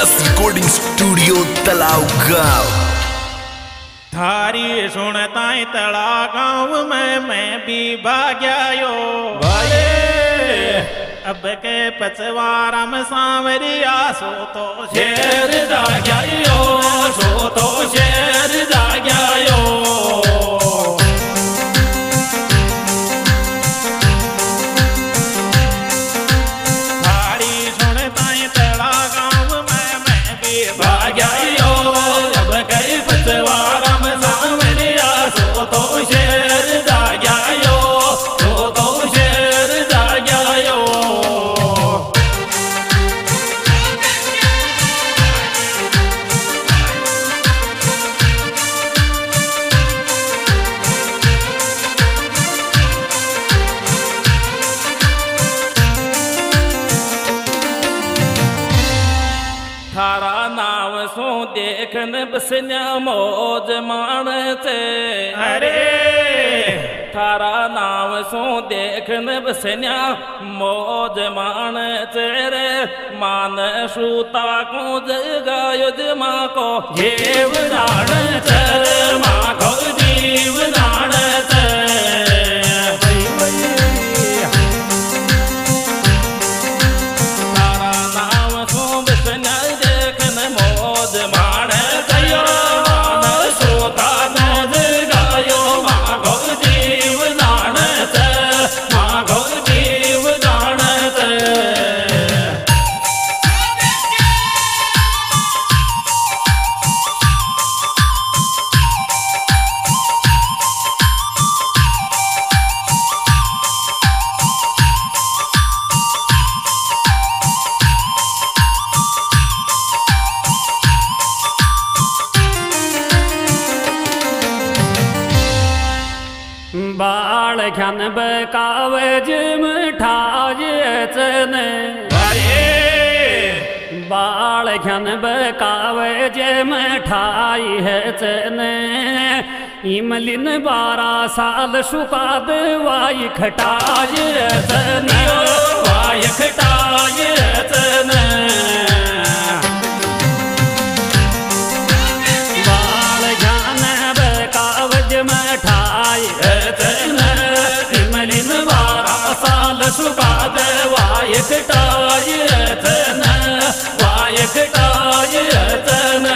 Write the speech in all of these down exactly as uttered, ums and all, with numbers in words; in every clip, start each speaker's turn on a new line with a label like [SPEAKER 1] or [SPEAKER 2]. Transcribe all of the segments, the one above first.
[SPEAKER 1] Yes recording studio Talav गाँव।
[SPEAKER 2] थारी सुनता तला गाँव में मैं भी भाग्यायो भाई अब के पचवारा में सांवरिया सो तो शेर जाग्यायो सो तो शेर जाग्यायो थारी सुनता तला गाँव में मैं भी भाग्यायो अब के पचवारा तो शेर जाग्यायो तो तो शेर जाग्यायो थारा नाव सो देखन बसन्या मौज मानते अरे थारा नाव सो देखन बसन्या मौज मानते रे मान सूता को जगायो जमा को जीव नानते माँ को जीव नानते बाल ख्यान बकावज मिठाज चने बाल ख्यान बकावज मिठाई है चने इमलिन बारह साल सुकाद वाई खटाज चने वाई खटाज चने बाल ख्यान बकावज मिठाई इमलिन बारह साल सुकाद वाय खटाय रतन वाय खटाय रतन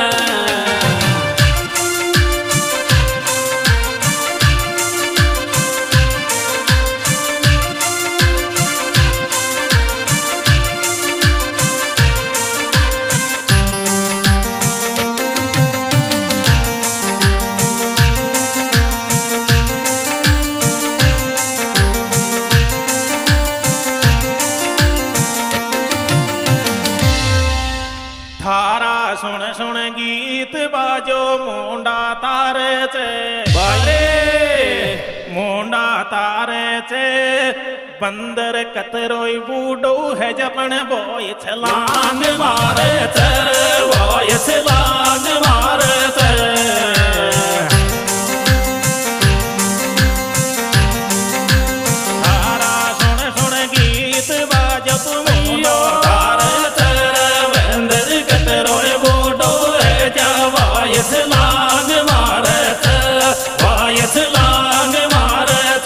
[SPEAKER 2] थारा सुन सुन गीत बाजो मुंडा तारे चे बाले मुंडा तारे चे बंदर कतरोई बूडो है जपन बोय छलांग मारे चे बोय छलांग मारे चे थारा सुन सुन गीत बाजो मुंडा वायस लांग मारत वायस लांग मारत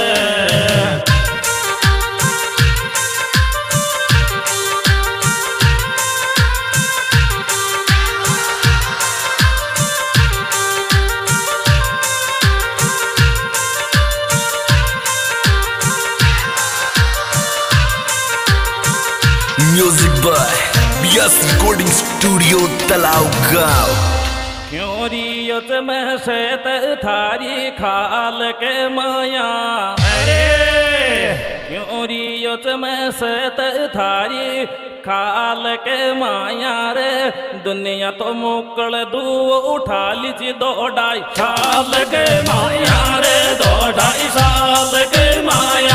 [SPEAKER 1] म्यूजिक बाय यस रिकॉर्डिंग स्टूडियो तलाव गाँव।
[SPEAKER 2] क्यों रियत में सेत थारी खाल के माया अरे क्यों रियत में सेत थारी खाल के माया रे दुनिया तो मुकल दू उठा लीजी दो ढाई साल के माया रे दो ढाई साल के माया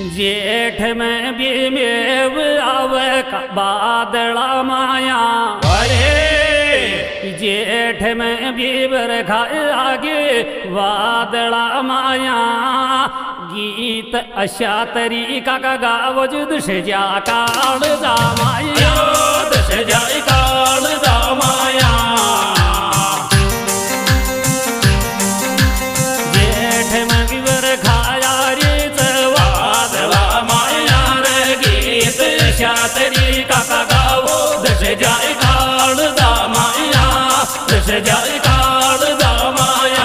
[SPEAKER 2] जेठ में भी मेव आवे बादला माया, अरे जेठ में भी बरखा आगे बादला माया। गीत अशा तरीका का गाव दश जा काल जा माया, दश जाय काल जा माया। जेठ में भी बरखा तरीका का गावो दश जाय काल दा माया, दश जाय काल दा माया।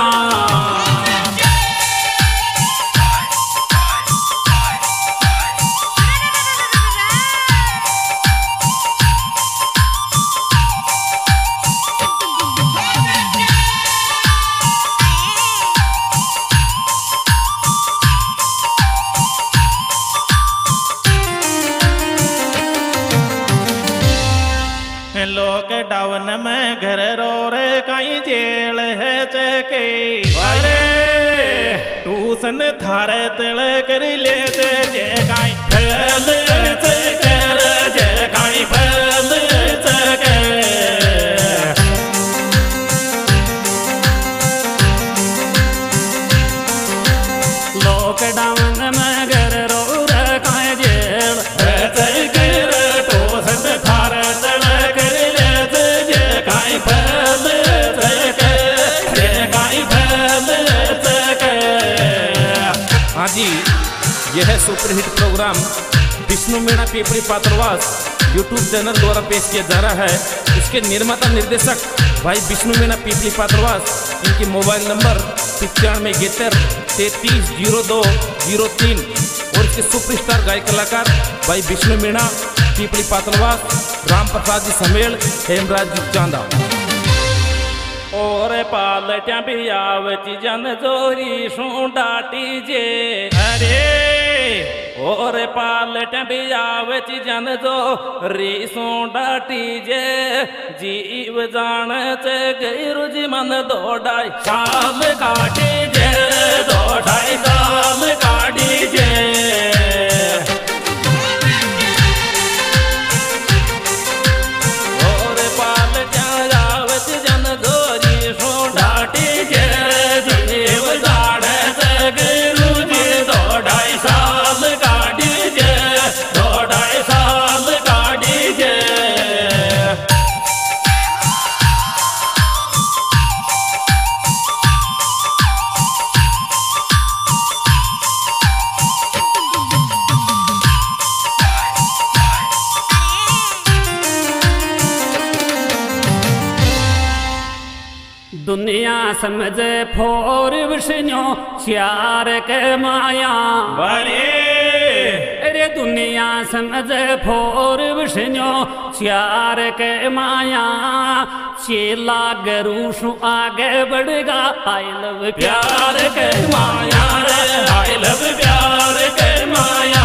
[SPEAKER 2] लॉकडाउन में घर रो रे कहीं जेल है चके, अरे ट्यूशन थारे तिल कर लेते जे कहीं फैल कर जे कहीं फैल चके। लॉकडाउन में घर रो रे कहीं जेल है चके, ट्यूशन थारे जी। यह superhit program Vishnu Meena Pipadi Patrawas YouTube channel द्वारा पेश किया जा रहा है। इसके निर्माता निर्देशक भाई विष्णु मीणा पीपड़ी पात्रवास, इनके मोबाइल नंबर पिचानवे इकहत्तर तैतीस जीरो दो जीरो तीन और इसके सुपरस्टार गायक कलाकार भाई विष्णु मीणा पीपड़ी पात्रवास, राम प्रसाद जी समेल, हेमराज जी चांदा। और पालट्या भी आवती जन जोरी सू डाटी जे, अरे और पालट्या भी आवती जन जोरी सू डाटी जे। जीव जान चे गई रुझी मन दौड़ाई साल काटी जे, दौड़ाई साल काटी जे। दुनिया समझे फोर विष्णु चार के माया, अरे दुनिया समझे फोर विष्णु चार के माया। चेला गरुषु आगे बढ़ेगा आई लव प्यार के माया, आई लव प्यार के माया।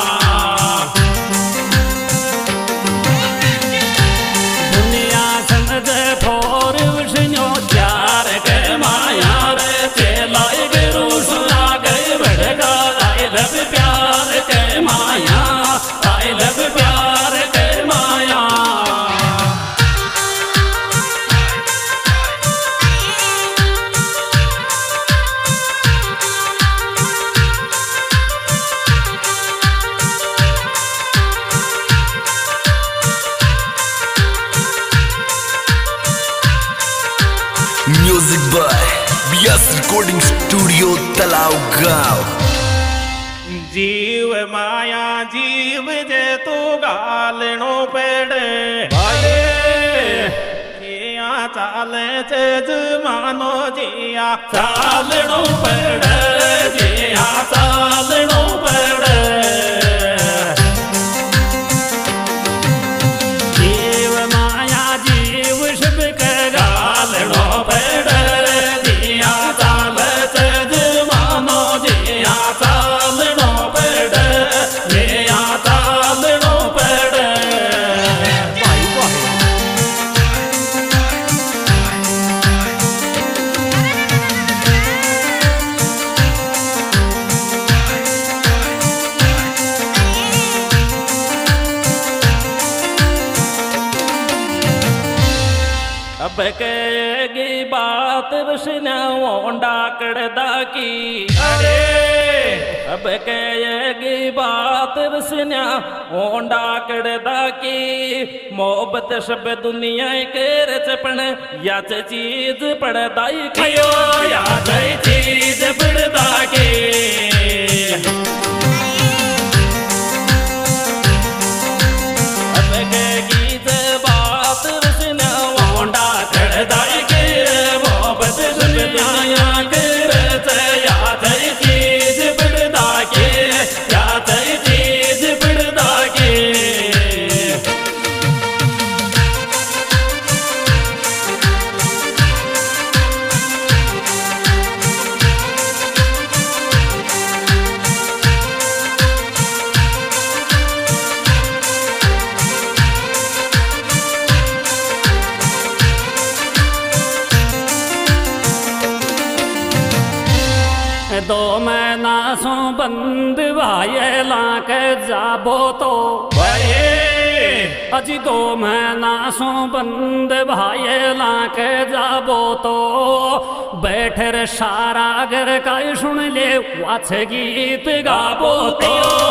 [SPEAKER 2] दुनिया समझे फोर विष्णु चार के माया रे, चेला गरुषु आगे बढ़ेगा आई लव प्यार के माया, आई लव प्यार के माया।
[SPEAKER 1] म्यूजिक बाय बियास रिकॉर्डिंग स्टूडियो तलाव गांव।
[SPEAKER 2] जीव माया जीव जे तू गालनो पेड़े, जिया चाले चे जमानो जिया चालनो पेड़े, जिया चालनो पेड़े। जीव माया जीव शिव के गालनो पेड़े, जिया चाले चे जमानो जिया चालनो पेड़े, जिया चालनो पेड़े। अब कहेगी बात बसना डाकड़दा की। अरे अब कहेगी बात बसना डाकड़दा की। मोहब्बत सब दुनिया के रचपन या चीज पड़दाई खयो या चीज पड़दा के। अब कहेगी बात बसना डाकड़दा की। मोहब्बत दुनिया के रच या चीज पड़दा के या चीज पड़दा के।
[SPEAKER 3] दो महीना सो बंद भाई लाक जाबो तो अजी दो महीना सो बंद भाई लाक जाबो तो। बैठर सारा घर का सुन ले वाछ गीत गाबो तो।